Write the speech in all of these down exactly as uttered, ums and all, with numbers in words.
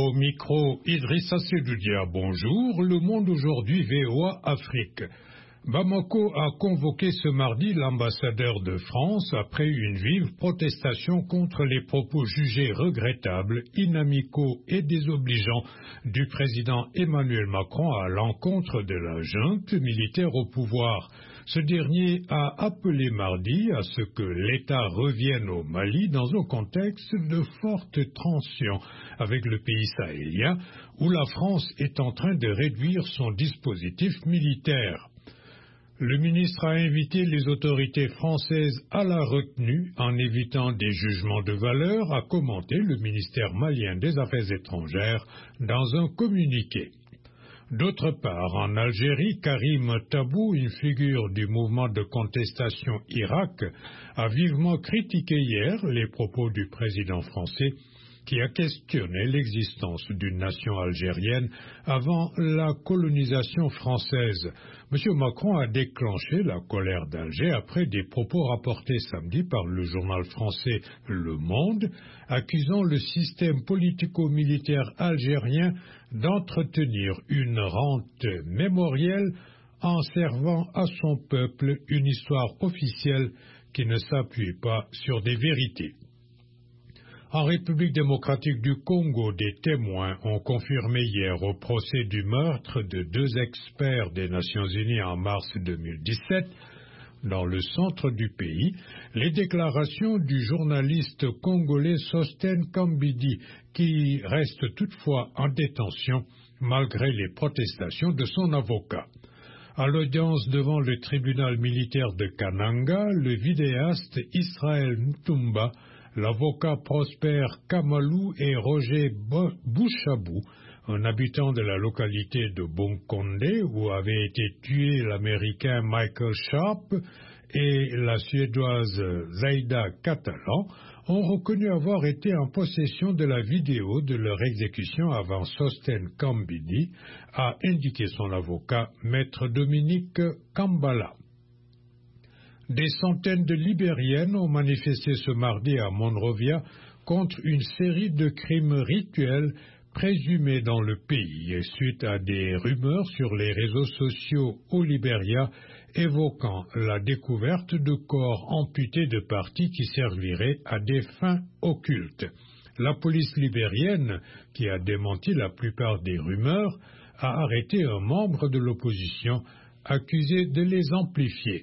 Au micro, Idrissa Sedoudia, bonjour. Le Monde aujourd'hui, V O A Afrique. Bamako a convoqué ce mardi l'ambassadeur de France après une vive protestation contre les propos jugés regrettables, inamicaux et désobligeants du président Emmanuel Macron à l'encontre de la junte militaire au pouvoir. Ce dernier a appelé mardi à ce que l'État revienne au Mali dans un contexte de forte tension avec le pays sahélien où la France est en train de réduire son dispositif militaire. Le ministre a invité les autorités françaises à la retenue en évitant des jugements de valeur, a commenté le ministère malien des Affaires étrangères dans un communiqué. D'autre part, en Algérie, Karim Tabou, une figure du mouvement de contestation Irak, a vivement critiqué hier les propos du président français qui a questionné l'existence d'une nation algérienne avant la colonisation française. M. Macron a déclenché la colère d'Alger après des propos rapportés samedi par le journal français Le Monde, accusant le système politico-militaire algérien d'entretenir une rente mémorielle en servant à son peuple une histoire officielle qui ne s'appuie pas sur des vérités. En République démocratique du Congo, des témoins ont confirmé hier au procès du meurtre de deux experts des Nations Unies en mars deux mille dix-sept, dans le centre du pays, les déclarations du journaliste congolais Sostène Kambidi, qui reste toutefois en détention malgré les protestations de son avocat. À l'audience devant le tribunal militaire de Kananga, le vidéaste Israël Ntumba, l'avocat Prosper Kamalou et Roger Bouchabou, un habitant de la localité de Bonkonde où avait été tué l'Américain Michael Sharp et la Suédoise Zaida Catalan, ont reconnu avoir été en possession de la vidéo de leur exécution avant Sostène Kambidi, a indiqué son avocat, maître Dominique Kambala. Des centaines de Libériennes ont manifesté ce mardi à Monrovia contre une série de crimes rituels présumés dans le pays et suite à des rumeurs sur les réseaux sociaux au Libéria évoquant la découverte de corps amputés de parties qui serviraient à des fins occultes. La police libérienne, qui a démenti la plupart des rumeurs, a arrêté un membre de l'opposition accusé de les amplifier.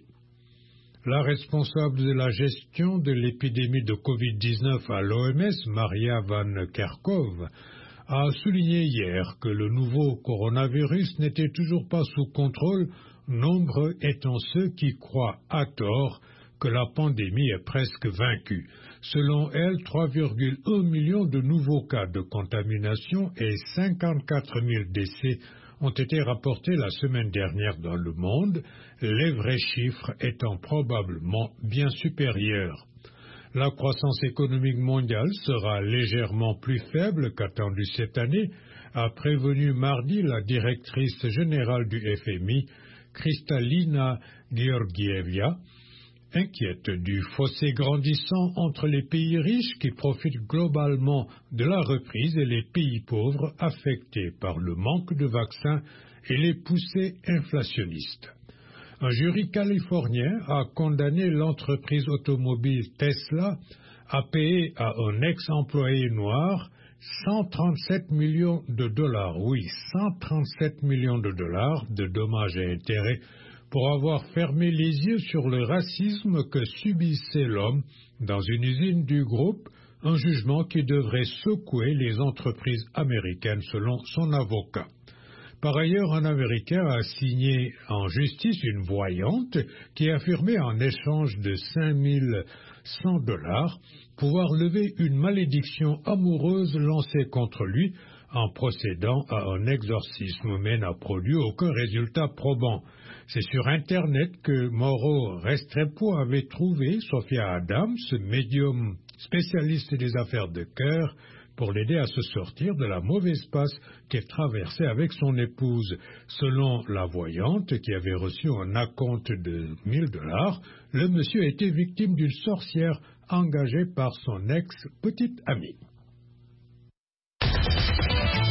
La responsable de la gestion de l'épidémie de covid dix-neuf à l'O M S, Maria Van Kerkhove, a souligné hier que le nouveau coronavirus n'était toujours pas sous contrôle, nombreux étant ceux qui croient à tort que la pandémie est presque vaincue. Selon elle, trois virgule un millions de nouveaux cas de contamination et cinquante-quatre mille décès ont été rapportés la semaine dernière dans le monde, les vrais chiffres étant probablement bien supérieurs. La croissance économique mondiale sera légèrement plus faible qu'attendue cette année, a prévenu mardi la directrice générale du F M I, Kristalina Georgieva, inquiète du fossé grandissant entre les pays riches qui profitent globalement de la reprise et les pays pauvres affectés par le manque de vaccins et les poussées inflationnistes. Un jury californien a condamné l'entreprise automobile Tesla à payer à un ex-employé noir cent trente-sept millions de dollars, oui, cent trente-sept millions de dollars de dommages et intérêts pour avoir fermé les yeux sur le racisme que subissait l'homme dans une usine du groupe, un jugement qui devrait secouer les entreprises américaines selon son avocat. Par ailleurs, un Américain a signé en justice une voyante qui affirmait en échange de cinq mille cent dollars pouvoir lever une malédiction amoureuse lancée contre lui en procédant à un exorcisme, mais n'a produit aucun résultat probant. C'est sur Internet que Mauro Restrepo avait trouvé Sophia Adams, médium spécialiste des affaires de cœur, pour l'aider à se sortir de la mauvaise passe qu'elle traversait avec son épouse. Selon la voyante, qui avait reçu un acompte de mille dollars, le monsieur était victime d'une sorcière engagée par son ex-petite amie.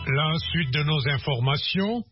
La suite de nos informations.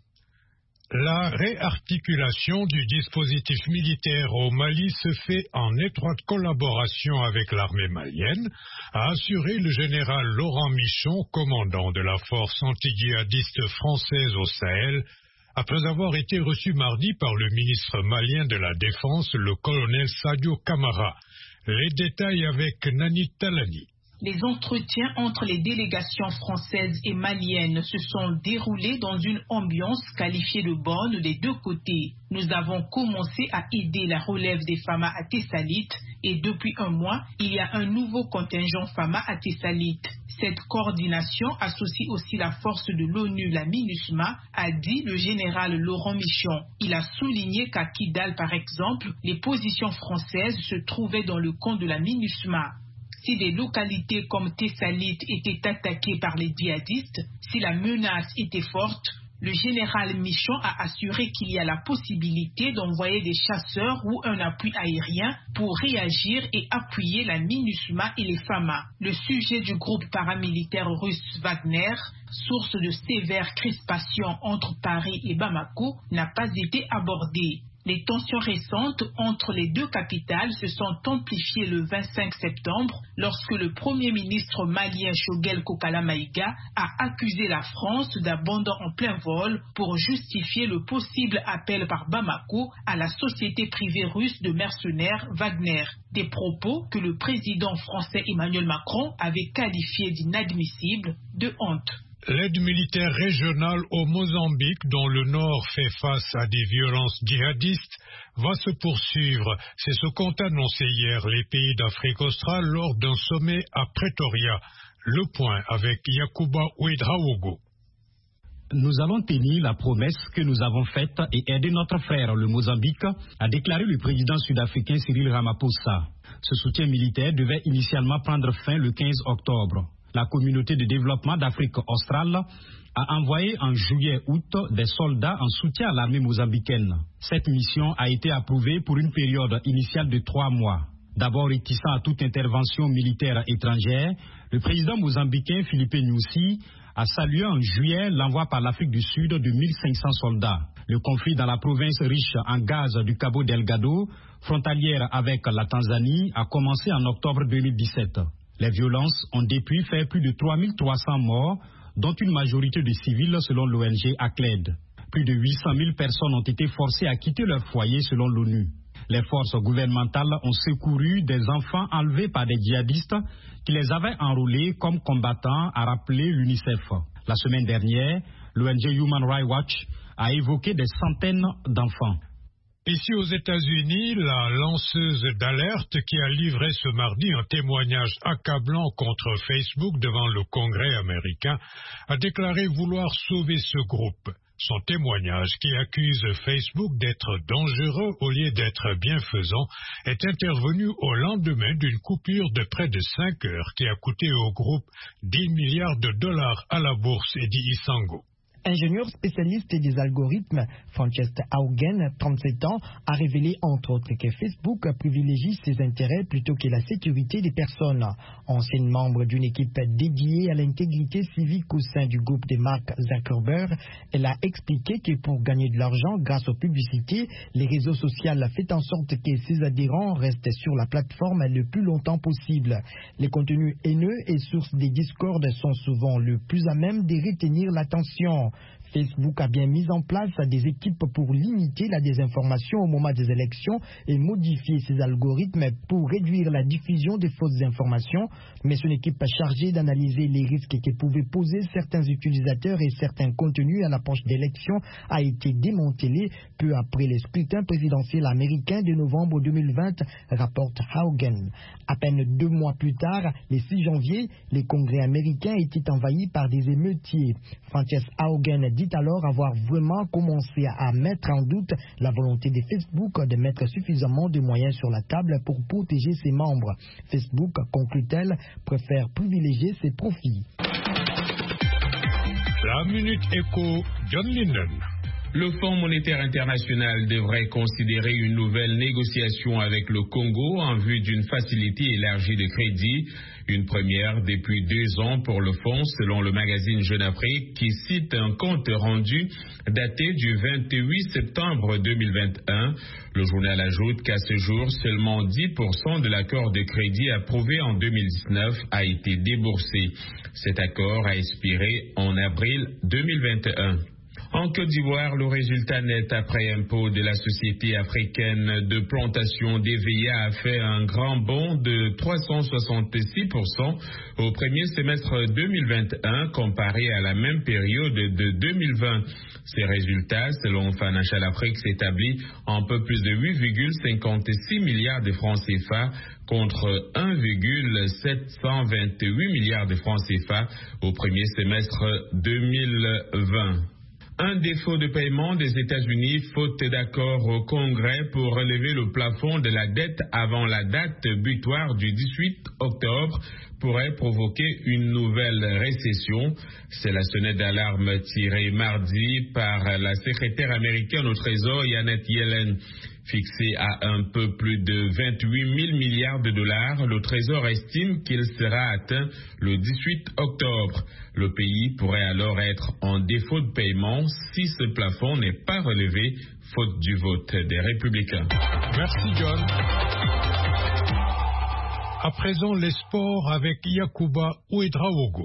La réarticulation du dispositif militaire au Mali se fait en étroite collaboration avec l'armée malienne, a assuré le général Laurent Michon, commandant de la force anti-djihadiste française au Sahel, après avoir été reçu mardi par le ministre malien de la Défense, le colonel Sadio Camara. Les détails avec Nani Talani. Les entretiens entre les délégations françaises et maliennes se sont déroulés dans une ambiance qualifiée de bonne des deux côtés. Nous avons commencé à aider la relève des Fama à Tessalit et depuis un mois, il y a un nouveau contingent Fama à Tessalit. Cette coordination associe aussi la force de l'ONU, la MINUSMA, a dit le général Laurent Michon. Il a souligné qu'à Kidal, par exemple, les positions françaises se trouvaient dans le camp de la MINUSMA. Si des localités comme Tessalit étaient attaquées par les djihadistes, si la menace était forte, le général Michon a assuré qu'il y a la possibilité d'envoyer des chasseurs ou un appui aérien pour réagir et appuyer la MINUSMA et les Fama. Le sujet du groupe paramilitaire russe Wagner, source de sévères crispations entre Paris et Bamako, n'a pas été abordé. Les tensions récentes entre les deux capitales se sont amplifiées le vingt-cinq septembre lorsque le premier ministre malien Choguel Kokala Maïga a accusé la France d'abandon en plein vol pour justifier le possible appel par Bamako à la société privée russe de mercenaires Wagner. Des propos que le président français Emmanuel Macron avait qualifiés d'inadmissibles, de honte. L'aide militaire régionale au Mozambique, dont le Nord fait face à des violences djihadistes, va se poursuivre. C'est ce qu'ont annoncé hier les pays d'Afrique australe lors d'un sommet à Pretoria. Le point avec Yacouba Ouedraogo. Nous allons tenir la promesse que nous avons faite et aider notre frère le Mozambique, a déclaré le président sud-africain Cyril Ramaphosa. Ce soutien militaire devait initialement prendre fin le quinze octobre. La communauté de développement d'Afrique australe a envoyé en juillet-août des soldats en soutien à l'armée mozambicaine. Cette mission a été approuvée pour une période initiale de trois mois. D'abord réticent à toute intervention militaire étrangère, le président mozambicain Filipe Nyusi a salué en juillet l'envoi par l'Afrique du Sud de mille cinq cents soldats. Le conflit dans la province riche en gaz du Cabo Delgado, frontalière avec la Tanzanie, a commencé en octobre deux mille dix-sept. Les violences ont depuis fait plus de trois mille trois cents morts, dont une majorité de civils selon l'O N G ACLED. Plus de huit cent mille personnes ont été forcées à quitter leur foyer selon l'ONU. Les forces gouvernementales ont secouru des enfants enlevés par des djihadistes qui les avaient enrôlés comme combattants, a rappelé l'UNICEF. La semaine dernière, l'O N G Human Rights Watch a évoqué des centaines d'enfants. Ici aux États-Unis, la lanceuse d'alerte qui a livré ce mardi un témoignage accablant contre Facebook devant le Congrès américain a déclaré vouloir sauver ce groupe. Son témoignage, qui accuse Facebook d'être dangereux au lieu d'être bienfaisant, est intervenu au lendemain d'une coupure de près de cinq heures qui a coûté au groupe dix milliards de dollars à la bourse, et dit Isango. Ingénieur spécialiste des algorithmes, Francesca Haugen, trente-sept ans, a révélé entre autres que Facebook privilégie ses intérêts plutôt que la sécurité des personnes. Ancienne membre d'une équipe dédiée à l'intégrité civique au sein du groupe de Mark Zuckerberg, elle a expliqué que pour gagner de l'argent grâce aux publicités, les réseaux sociaux font en sorte que ses adhérents restent sur la plateforme le plus longtemps possible. Les contenus haineux et sources des discordes sont souvent le plus à même de retenir l'attention. Facebook a bien mis en place des équipes pour limiter la désinformation au moment des élections et modifier ses algorithmes pour réduire la diffusion des fausses informations, mais son équipe chargée d'analyser les risques que pouvaient poser certains utilisateurs et certains contenus à l'approche d'élections a été démantelée peu après le scrutin présidentiel américain de novembre deux mille vingt, rapporte Haugen. À peine deux mois plus tard, le six janvier, les congrès américains étaient envahis par des émeutiers. Frances Haugen dit alors avoir vraiment commencé à mettre en doute la volonté de Facebook de mettre suffisamment de moyens sur la table pour protéger ses membres. Facebook, conclut-elle, préfère privilégier ses profits. La Minute Éco, John Linden. Le Fonds monétaire international devrait considérer une nouvelle négociation avec le Congo en vue d'une facilité élargie de crédit. Une première depuis deux ans pour le fonds, selon le magazine Jeune Afrique, qui cite un compte rendu daté du vingt-huit septembre deux mille vingt et un. Le journal ajoute qu'à ce jour, seulement dix pour cent de l'accord de crédit approuvé en deux mille dix-neuf a été déboursé. Cet accord a expiré en avril deux mille vingt et un. En Côte d'Ivoire, le résultat net après impôt de la Société africaine de plantation d'E V I A a fait un grand bond de trois cent soixante-six pour cent au premier semestre deux mille vingt et un comparé à la même période de deux mille vingt. Ces résultats, selon Financial Afrique, s'établissent en peu plus de huit virgule cinquante-six milliards de francs C F A contre un virgule sept cent vingt-huit milliards de francs C F A au premier semestre deux mille vingt. Un défaut de paiement des États-Unis, faute d'accord au Congrès pour relever le plafond de la dette avant la date butoir du dix-huit octobre, pourrait provoquer une nouvelle récession. C'est la sonnette d'alarme tirée mardi par la secrétaire américaine au Trésor, Janet Yellen. Fixé à un peu plus de vingt-huit mille milliards de dollars, le Trésor estime qu'il sera atteint le dix-huit octobre. Le pays pourrait alors être en défaut de paiement si ce plafond n'est pas relevé, faute du vote des Républicains. Merci John. À présent, les sports avec Yacouba Ouedraogo.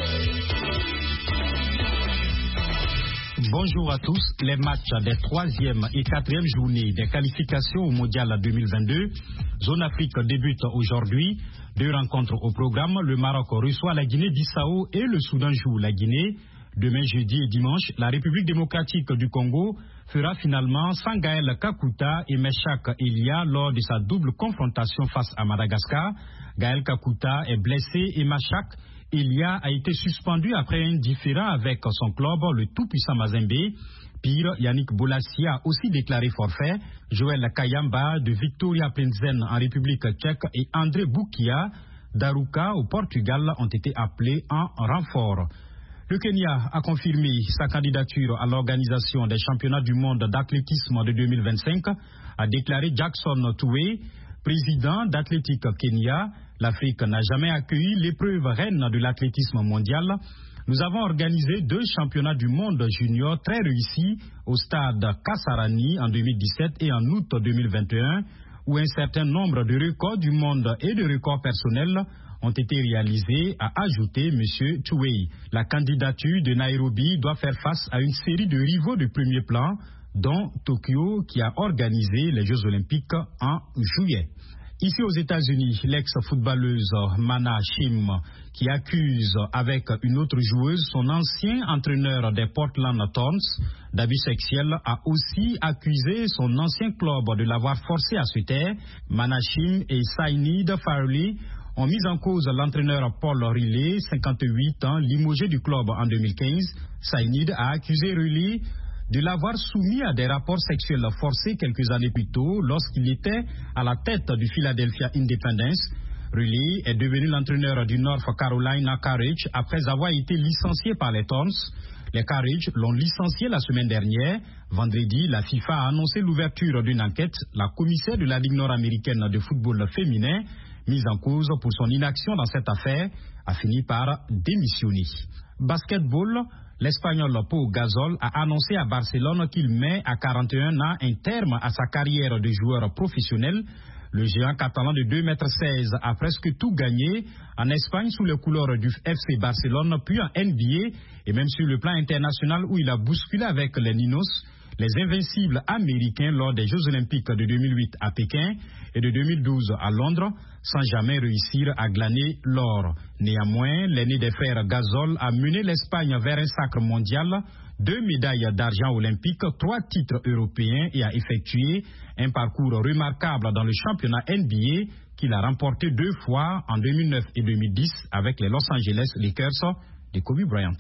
Bonjour à tous. Les matchs des troisième et quatrième journées des qualifications au Mondial deux mille vingt-deux. Zone Afrique débute aujourd'hui. Deux rencontres au programme. Le Maroc reçoit la Guinée-Bissau et le Soudan joue la Guinée. Demain, jeudi et dimanche, la République démocratique du Congo fera finalement sans Gaël Kakuta et Meshak Elia lors de sa double confrontation face à Madagascar. Gaël Kakuta est blessé et Meshak Elia a été suspendu après un différend avec son club, le tout-puissant Mazembe. Pire, Yannick Bolasie a aussi déclaré forfait. Joël Kayamba de Victoria Plzen en République tchèque et André Boukia d'Aruca au Portugal ont été appelés en renfort. Le Kenya a confirmé sa candidature à l'organisation des championnats du monde d'athlétisme de deux mille vingt-cinq, a déclaré Jackson Tuwei, président d'Athlétique Kenya. L'Afrique n'a jamais accueilli l'épreuve reine de l'athlétisme mondial. Nous avons organisé deux championnats du monde junior très réussis au stade Kasarani en deux mille dix-sept et en août deux mille vingt et un, où un certain nombre de records du monde et de records personnels ont été réalisés, a ajouté M. Tuwei. La candidature de Nairobi doit faire face à une série de rivaux de premier plan, dont Tokyo qui a organisé les Jeux Olympiques en juillet. Ici aux États-Unis, l'ex-footballeuse Mana Shim, qui accuse avec une autre joueuse son ancien entraîneur des Portland Thorns d'abus sexuels, a aussi accusé son ancien club de l'avoir forcé à se taire. Mana Shim et Sainid Farley ont mis en cause l'entraîneur Paul Riley, cinquante-huit ans, limogé du club en deux mille quinze. Sainid a accusé Riley de l'avoir soumis à des rapports sexuels forcés quelques années plus tôt lorsqu'il était à la tête du Philadelphia Independence. Riley est devenu l'entraîneur du North Carolina Courage après avoir été licencié par les Thorns. Les Courage l'ont licencié la semaine dernière. Vendredi, la FIFA a annoncé l'ouverture d'une enquête. La commissaire de la Ligue nord-américaine de football féminin, mise en cause pour son inaction dans cette affaire, a fini par démissionner. Basketball. L'Espagnol Pau Gasol a annoncé à Barcelone qu'il met à quarante et un ans un terme à sa carrière de joueur professionnel. Le géant catalan de deux mètres seize a presque tout gagné en Espagne sous les couleurs du F C Barcelone, puis en N B A et même sur le plan international où il a bousculé avec les Ninos, les invincibles américains lors des Jeux Olympiques de deux mille huit à Pékin et de deux mille douze à Londres, sans jamais réussir à glaner l'or. Néanmoins, l'aîné des frères Gasol a mené l'Espagne vers un sacre mondial, deux médailles d'argent olympique, trois titres européens et a effectué un parcours remarquable dans le championnat N B A qu'il a remporté deux fois en deux mille neuf et deux mille dix avec les Los Angeles Lakers de Kobe Bryant.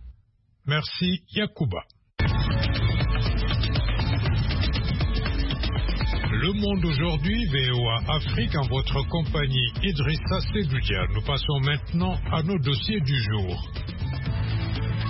Merci Yacouba. Le Monde aujourd'hui, V O A Afrique, en votre compagnie Idrissa Sedoudia. Nous passons maintenant à nos dossiers du jour.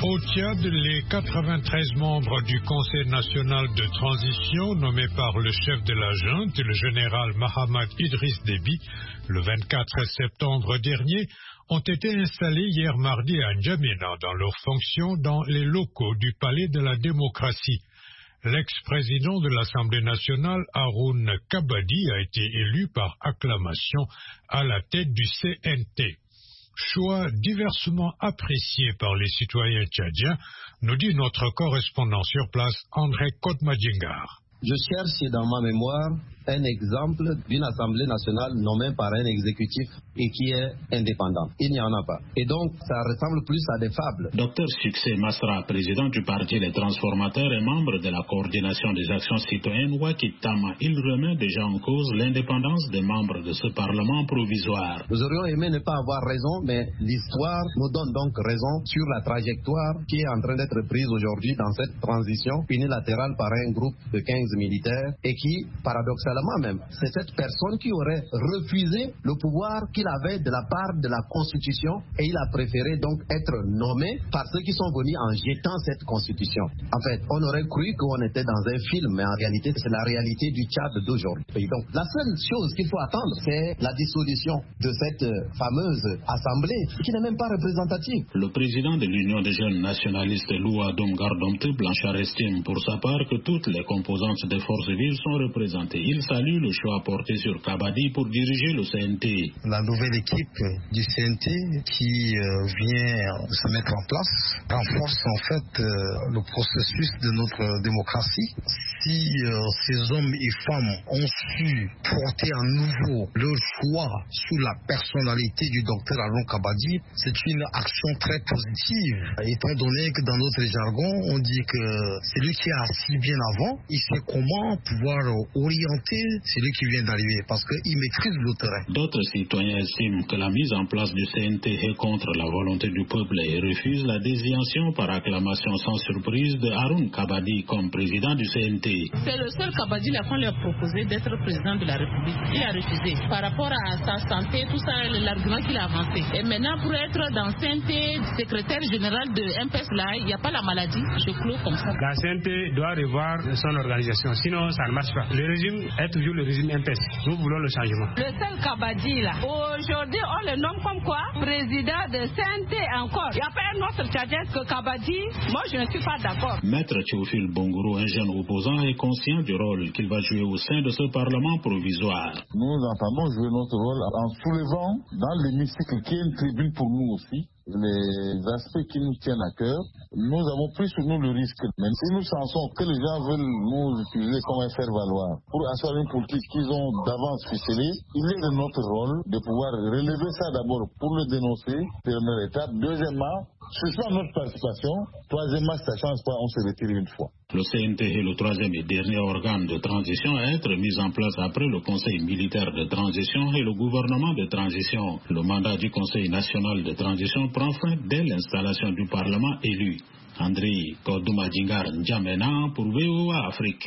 Au Tchad, les quatre-vingt-treize membres du Conseil national de transition nommés par le chef de la junte, le général Mahamat Idriss Déby, le vingt-quatre septembre dernier, ont été installés hier mardi à N'Djamena dans leurs fonctions dans les locaux du Palais de la démocratie. L'ex-président de l'Assemblée nationale, Haroun Kabadi, a été élu par acclamation à la tête du C N T. Choix diversement apprécié par les citoyens tchadiens, nous dit notre correspondant sur place, André Kotmadjingar. Je cherche dans ma mémoire un exemple d'une Assemblée nationale nommée par un exécutif et qui est indépendant. Il n'y en a pas. Et donc, ça ressemble plus à des fables. Docteur Succès Masra, président du parti Les Transformateurs et membre de la coordination des actions citoyennes Wakitama, il remet déjà en cause l'indépendance des membres de ce Parlement provisoire. Nous aurions aimé ne pas avoir raison, mais l'histoire nous donne donc raison sur la trajectoire qui est en train d'être prise aujourd'hui dans cette transition unilatérale par un groupe de quinze militaires et qui, paradoxalement même, c'est cette personne qui aurait refusé le pouvoir qu'il avait de la part de la Constitution et il a préféré donc être nommé par ceux qui sont venus en jetant cette Constitution. En fait, on aurait cru qu'on était dans un film, mais en réalité, c'est la réalité du Tchad d'aujourd'hui. Donc, la seule chose qu'il faut attendre, c'est la dissolution de cette fameuse Assemblée qui n'est même pas représentative. Le président de l'Union des jeunes nationalistes, Louadoum Gardomte Blanchard, estime pour sa part que toutes les composantes des forces vives sont représentées. Il salue le choix porté sur Kabadi pour diriger le C N T. La nouvelle équipe du C N T qui euh, vient se mettre en place renforce en fait euh, le processus de notre démocratie. Si euh, ces hommes et femmes ont su porter à nouveau leur choix sous la personnalité du docteur Haroun Kabadi, c'est une action très positive. Étant donné que dans notre jargon, on dit que celui qui est assis bien avant, il sait comment pouvoir orienter celui qui vient d'arriver parce qu'il maîtrise le terrain. D'autres citoyens estiment que la mise en place du C N T est contre la volonté du peuple et refusent la désignation par acclamation sans surprise de Haroun Kabadi comme président du C N T. C'est le seul Kabadi là qu'on lui a proposé d'être président de la République. Il a refusé. Par rapport à sa santé, tout ça, l'argument qu'il a avancé. Et maintenant, pour être dans le C N T, secrétaire général de M P S là, il n'y a pas la maladie. Je clôt comme ça. La C N T doit revoir son organisation, sinon ça ne marche pas. Le régime est toujours le régime M P S. Nous voulons le changement. Le seul Kabadi là, aujourd'hui on le nomme comme quoi président de C N T encore. Il n'y a pas un autre Tchadien que Kabadi. Moi je ne suis pas d'accord. Maître Théophile Bongoro, un jeune opposant, est conscient du rôle qu'il va jouer au sein de ce Parlement provisoire. Nous entendons jouer notre rôle en soulevant dans l'hémicycle qui est une tribune pour nous aussi les aspects qui nous tiennent à cœur. Nous avons pris sur nous le risque. Même si nous sensons que les gens veulent nous utiliser comme un faire-valoir pour assurer une politique qu'ils ont d'avance ficelée, il est de notre rôle de pouvoir relever ça d'abord pour le dénoncer, première étape. Deuxièmement, suspendre notre participation. Troisièmement, si ça ne change pas, on se retire une fois. Le C N T est le troisième et dernier organe de transition à être mis en place après le Conseil militaire de transition et le gouvernement de transition. Le mandat du Conseil national de transition prend fin dès l'installation du Parlement élu. André Kodoumadjingar N'Djamena pour V O A Afrique.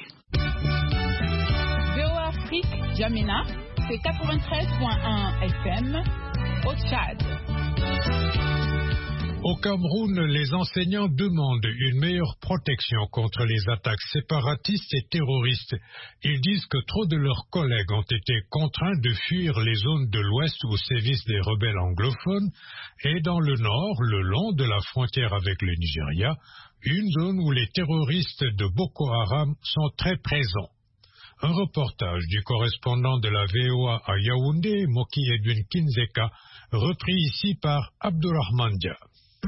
V O A Afrique, N'Djamena, c'est quatre-vingt-treize point un F M au Tchad. Au Cameroun, les enseignants demandent une meilleure protection contre les attaques séparatistes et terroristes. Ils disent que trop de leurs collègues ont été contraints de fuir les zones de l'Ouest au sévice des rebelles anglophones et dans le Nord, le long de la frontière avec le Nigeria, une zone où les terroristes de Boko Haram sont très présents. Un reportage du correspondant de la V O A à Yaoundé, Moki Edwin Kinzeka, repris ici par Abdourahmane Dia.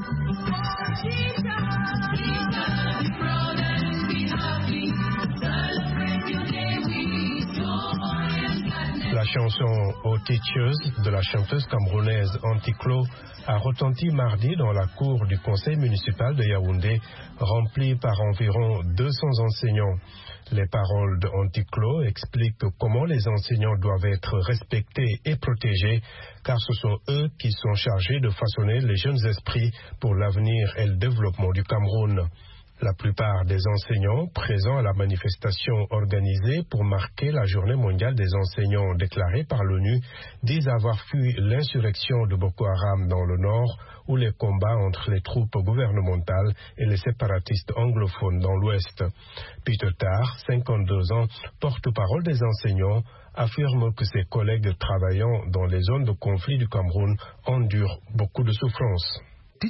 La chanson Aux Tétieuses de la chanteuse camerounaise Anticlo a retenti mardi dans la cour du conseil municipal de Yaoundé, remplie par environ deux cents enseignants. Les paroles de Anticlo expliquent comment les enseignants doivent être respectés et protégés, car ce sont eux qui sont chargés de façonner les jeunes esprits pour l'avenir et le développement du Cameroun. La plupart des enseignants présents à la manifestation organisée pour marquer la journée mondiale des enseignants déclarée par l'ONU disent avoir fui l'insurrection de Boko Haram dans le nord ou les combats entre les troupes gouvernementales et les séparatistes anglophones dans l'ouest. Peter Tarr, cinquante-deux ans, porte-parole des enseignants, affirme que ses collègues travaillant dans les zones de conflit du Cameroun endurent beaucoup de souffrances.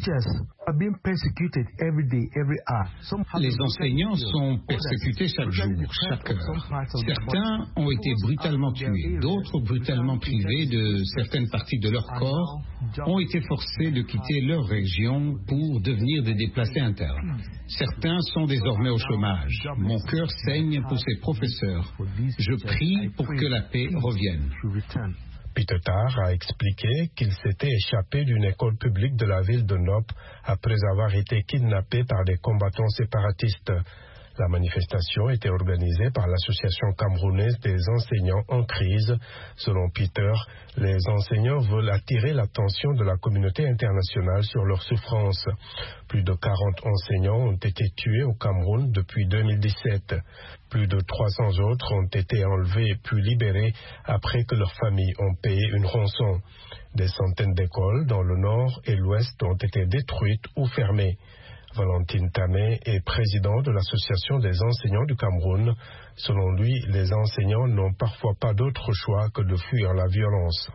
Les enseignants sont persécutés chaque jour, chaque heure. Certains ont été brutalement tués, d'autres brutalement privés de certaines parties de leur corps, ont été forcés de quitter leur région pour devenir des déplacés internes. Certains sont désormais au chômage. Mon cœur saigne pour ces professeurs. Je prie pour que la paix revienne. Peter Tarr a expliqué qu'il s'était échappé d'une école publique de la ville de Nop après avoir été kidnappé par des combattants séparatistes. La manifestation était organisée par l'Association camerounaise des enseignants en crise. Selon Peter, les enseignants veulent attirer l'attention de la communauté internationale sur leurs souffrances. Plus de quarante enseignants ont été tués au Cameroun depuis deux mille dix-sept. Plus de trois cents autres ont été enlevés puis libérés après que leurs familles ont payé une rançon. Des centaines d'écoles dans le nord et l'ouest ont été détruites ou fermées. Valentine Tamé est président de l'Association des enseignants du Cameroun. Selon lui, les enseignants n'ont parfois pas d'autre choix que de fuir la violence.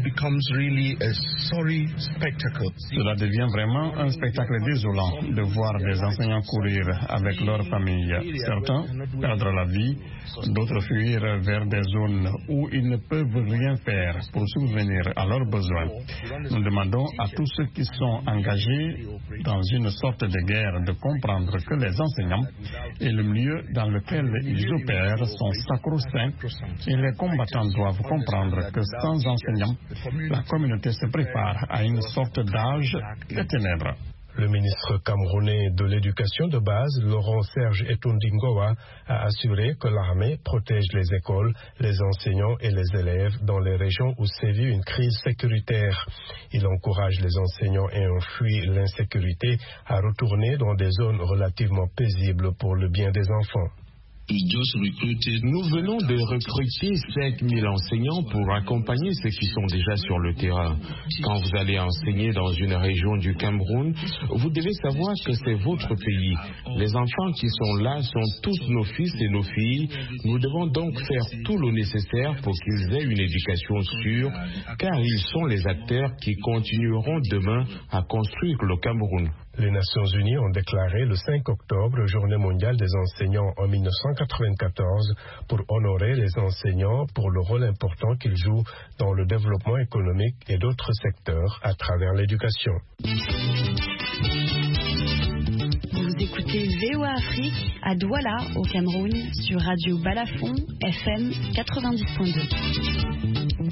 Cela devient vraiment un spectacle désolant de voir des enseignants courir avec leurs familles. Certains perdre la vie, d'autres fuir vers des zones où ils ne peuvent rien faire pour subvenir à leurs besoins. Nous demandons à tous ceux qui sont engagés dans une sorte de guerre de comprendre que les enseignants et le milieu dans lequel ils opèrent sont sacro-saints et les combattants doivent comprendre que sans enseignants, la communauté se prépare à une sorte d'âge des ténèbres. Le ministre camerounais de l'éducation de base, Laurent Serge Etundingoa, a assuré que l'armée protège les écoles, les enseignants et les élèves dans les régions où sévit une crise sécuritaire. Il encourage les enseignants ayant fui l'insécurité à retourner dans des zones relativement paisibles pour le bien des enfants. Nous venons de recruter cinq mille enseignants pour accompagner ceux qui sont déjà sur le terrain. Quand vous allez enseigner dans une région du Cameroun, vous devez savoir que c'est votre pays. Les enfants qui sont là sont tous nos fils et nos filles. Nous devons donc faire tout le nécessaire pour qu'ils aient une éducation sûre, car ils sont les acteurs qui continueront demain à construire le Cameroun. Les Nations Unies ont déclaré le cinq octobre Journée mondiale des enseignants en mille neuf cent quatre-vingt-quatorze pour honorer les enseignants pour le rôle important qu'ils jouent dans le développement économique et d'autres secteurs à travers l'éducation. Vous écoutez V O A Afrique à Douala au Cameroun sur Radio Balafon F M quatre-vingt-dix point deux.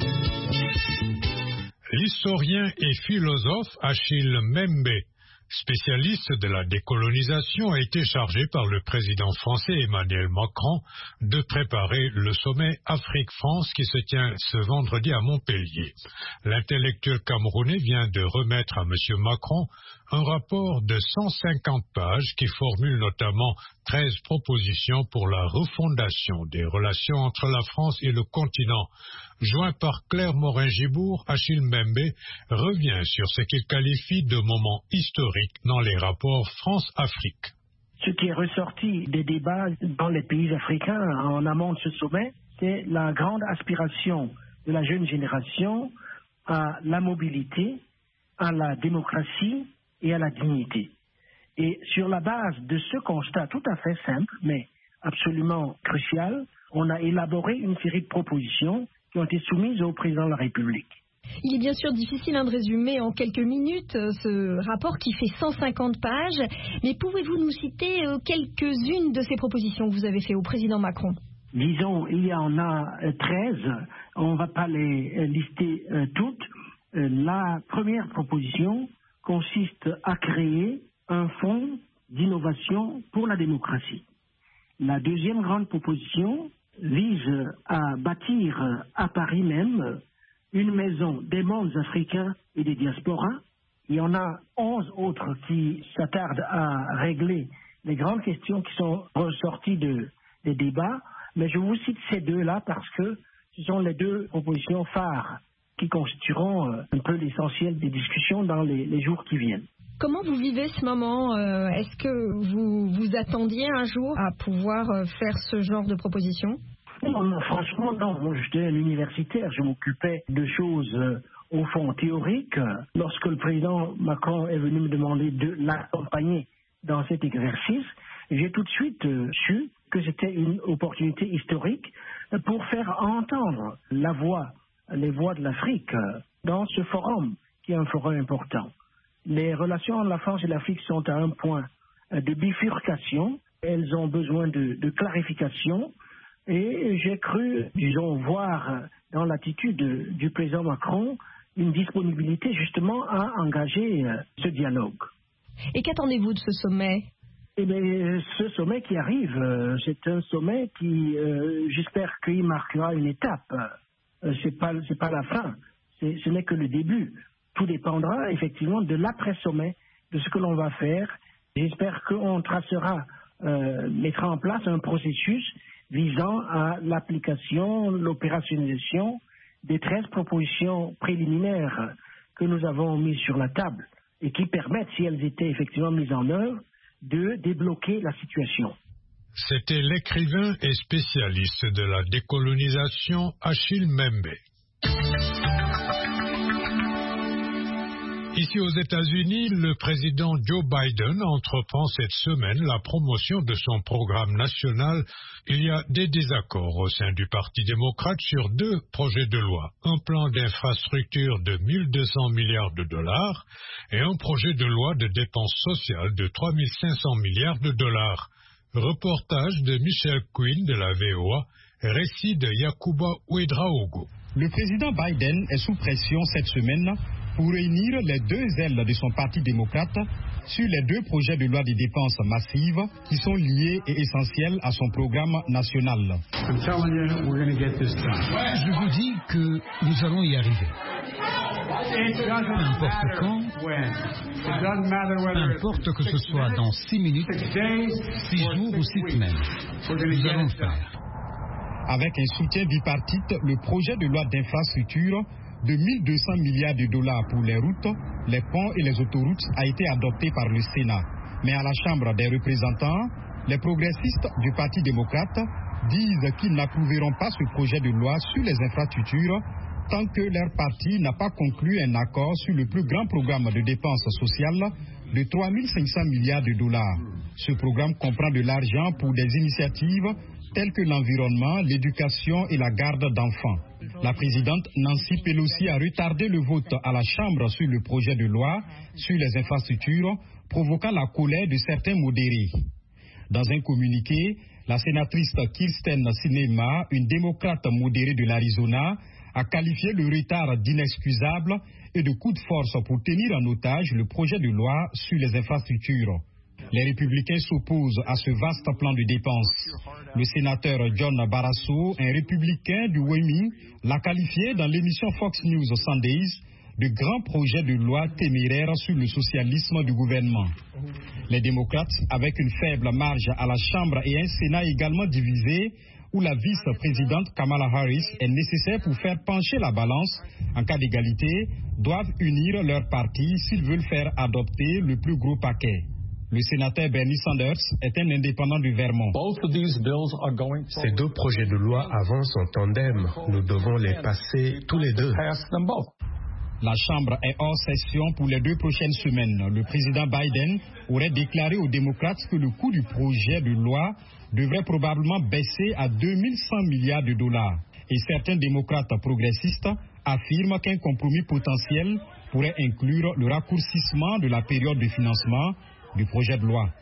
L'historien et philosophe Achille Mbembe, spécialiste de la décolonisation, a été chargé par le président français Emmanuel Macron de préparer le sommet Afrique-France qui se tient ce vendredi à Montpellier. L'intellectuel camerounais vient de remettre à M. Macron un rapport de cent cinquante pages qui formule notamment treize propositions pour la refondation des relations entre la France et le continent. Joint par Claire Morin-Gibourg, Achille Mbembe revient sur ce qu'il qualifie de moment historique dans les rapports France-Afrique. Ce qui est ressorti des débats dans les pays africains en amont de ce sommet, c'est la grande aspiration de la jeune génération à la mobilité, à la démocratie et à la dignité. Et sur la base de ce constat tout à fait simple, mais absolument crucial, on a élaboré une série de propositions qui ont été soumises au président de la République. Il est bien sûr difficile hein, de résumer en quelques minutes euh, ce rapport qui fait cent cinquante pages, mais pouvez-vous nous citer euh, quelques-unes de ces propositions que vous avez faites au président Macron ? Disons, il y en a euh, treize, on ne va pas les euh, lister euh, toutes. Euh, la première proposition consiste à créer un fonds d'innovation pour la démocratie. La deuxième grande proposition vise à bâtir à Paris même une maison des mondes africains et des diasporas. Il y en a onze autres qui s'attardent à régler les grandes questions qui sont ressorties de, des débats, mais je vous cite ces deux-là parce que ce sont les deux propositions phares qui constitueront un peu l'essentiel des discussions dans les, les jours qui viennent. Comment vous vivez ce moment? Est-ce que vous vous attendiez un jour à pouvoir faire ce genre de proposition? Non, non, franchement, non. Moi, j'étais un universitaire. Je m'occupais de choses, euh, au fond, théoriques. Lorsque le président Macron est venu me demander de l'accompagner dans cet exercice, j'ai tout de suite euh, su que c'était une opportunité historique pour faire entendre la voix, les voix de l'Afrique euh, dans ce forum, qui est un forum important. Les relations entre la France et l'Afrique sont à un point de bifurcation. Elles ont besoin de, de clarification. Et j'ai cru, disons, voir dans l'attitude du président Macron une disponibilité justement à engager ce dialogue. Et qu'attendez-vous de ce sommet? Eh bien, ce sommet qui arrive, c'est un sommet qui, euh, j'espère qu'il marquera une étape. C'est pas, c'est pas la fin. C'est, ce n'est que le début. Tout dépendra effectivement de l'après-sommet, de ce que l'on va faire. J'espère qu'on tracera, euh, mettra en place un processus visant à l'application, l'opérationnalisation des treize propositions préliminaires que nous avons mises sur la table et qui permettent, si elles étaient effectivement mises en œuvre, de débloquer la situation. C'était l'écrivain et spécialiste de la décolonisation Achille Mbembe. Ici aux États-Unis, le président Joe Biden entreprend cette semaine la promotion de son programme national. Il y a des désaccords au sein du Parti démocrate sur deux projets de loi. Un plan d'infrastructure de mille deux cents milliards de dollars et un projet de loi de dépenses sociales de trois mille cinq cents milliards de dollars. Reportage de Michel Quinn de la V O A, récit de Yacouba Ouedraogo. Le président Biden est sous pression cette semaine pour réunir les deux ailes de son parti démocrate sur les deux projets de loi de dépenses massives qui sont liés et essentiels à son programme national. Je vous dis que nous allons y arriver. N'importe quand, n'importe que ce soit dans six minutes, six jours ou six semaines, nous allons le faire. Avec un soutien bipartite, le projet de loi d'infrastructure de mille deux cents milliards de dollars pour les routes, les ponts et les autoroutes a été adopté par le Sénat. Mais à la Chambre des représentants, les progressistes du Parti démocrate disent qu'ils n'approuveront pas ce projet de loi sur les infrastructures tant que leur parti n'a pas conclu un accord sur le plus grand programme de dépenses sociales de trois mille cinq cents milliards de dollars. Ce programme comprend de l'argent pour des initiatives telles que l'environnement, l'éducation et la garde d'enfants. La présidente Nancy Pelosi a retardé le vote à la Chambre sur le projet de loi sur les infrastructures, provoquant la colère de certains modérés. Dans un communiqué, la sénatrice Kirsten Sinema, une démocrate modérée de l'Arizona, a qualifié le retard d'inexcusable et de coup de force pour tenir en otage le projet de loi sur les infrastructures. Les républicains s'opposent à ce vaste plan de dépenses. Le sénateur John Barrasso, un républicain du Wyoming, l'a qualifié dans l'émission Fox News Sundays de grand projet de loi téméraire sur le socialisme du gouvernement. Les démocrates, avec une faible marge à la Chambre et un Sénat également divisé, où la vice-présidente Kamala Harris est nécessaire pour faire pencher la balance en cas d'égalité, doivent unir leur parti s'ils veulent faire adopter le plus gros paquet. Le sénateur Bernie Sanders est un indépendant du Vermont. Ces deux projets de loi avancent en tandem. Nous devons les passer tous les deux. La Chambre est hors session pour les deux prochaines semaines. Le président Biden aurait déclaré aux démocrates que le coût du projet de loi devrait probablement baisser à deux mille cent milliards de dollars. Et certains démocrates progressistes affirment qu'un compromis potentiel pourrait inclure le raccourcissement de la période de financement du projet de loi.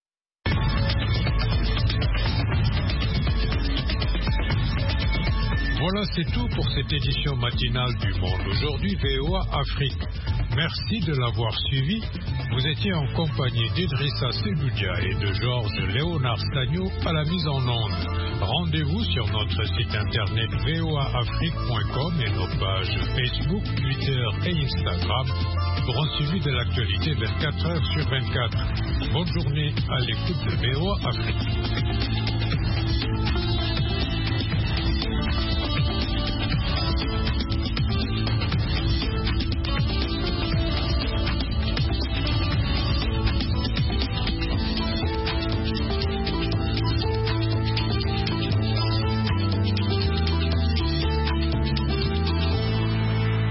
Voilà, c'est tout pour cette édition matinale du Monde Aujourd'hui V O A Afrique. Merci de l'avoir suivi. Vous étiez en compagnie d'Idrissa Sedoudia et de Georges Léonard Stagno à la mise en onde. Rendez-vous sur notre site internet v o a afrique point com et nos pages Facebook, Twitter et Instagram. pour un suivi de l'actualité vingt-quatre heures sur vingt-quatre. Bonne journée à l'écoute de V O A Afrique.